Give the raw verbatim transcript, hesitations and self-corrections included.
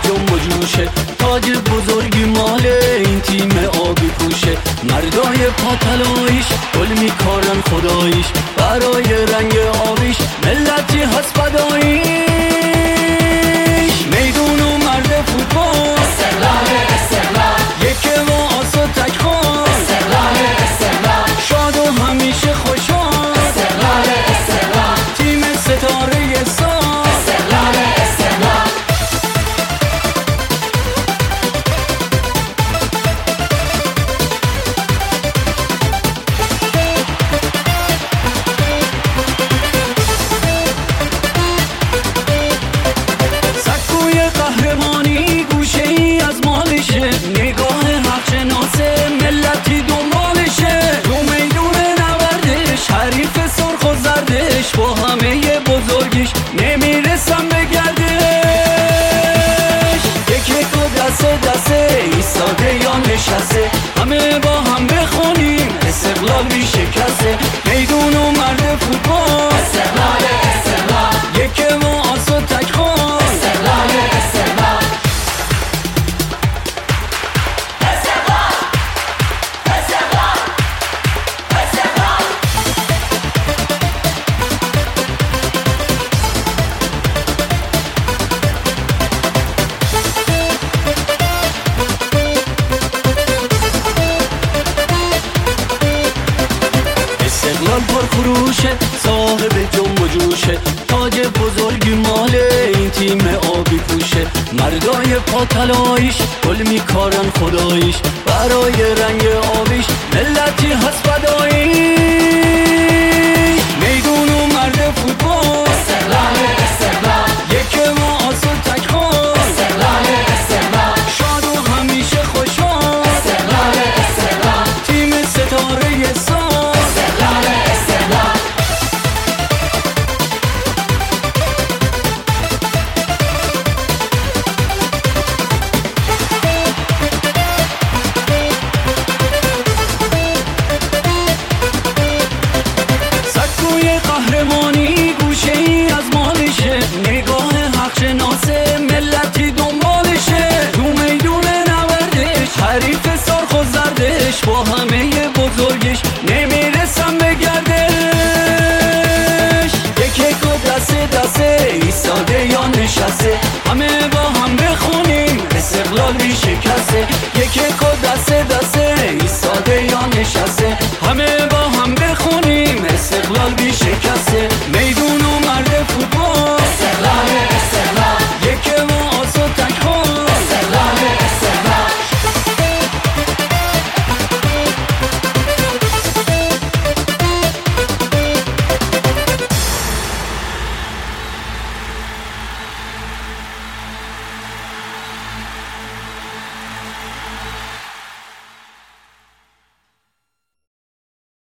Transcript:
جنب و جوشه، تاج بزرگی مال این تیم آبی پوشه. مردای پاتلایش گل میکارن خداییش، برای رنگ آبیش ملتی هست فداییش. میدون و مرد فوتبال استقلال استقلال، یکه و آس و تکخان استقلال استقلال، شاد و همیشه خوشحال. استقلال استقلال، تیم ستاره سال استقلال استقلال. سکوی قهرمانی گوشه ای از مالشه، نگاه حقشناسه ملتی دنبالشه. تو میدون نوردش حریف سرخ و زردش، با همه بزرگیش نمیرسم به گردش. یکی که دسته دسته ایستاده یا نشسته، همه با هم بخونیم استقلال بی شکسته. میدون و مرد فوتبال استقلال استقلال، یکی و آس و تکخان استقلال استقلال. استقلال استقلال استقلال. استقلال پر خروشه، صاحب جنب و جوشه، تاج بزرگی مال این تیم آبی پوشه. مردای پاتلایش گل میکارن خداییش، برای رنگ آبیش ملتی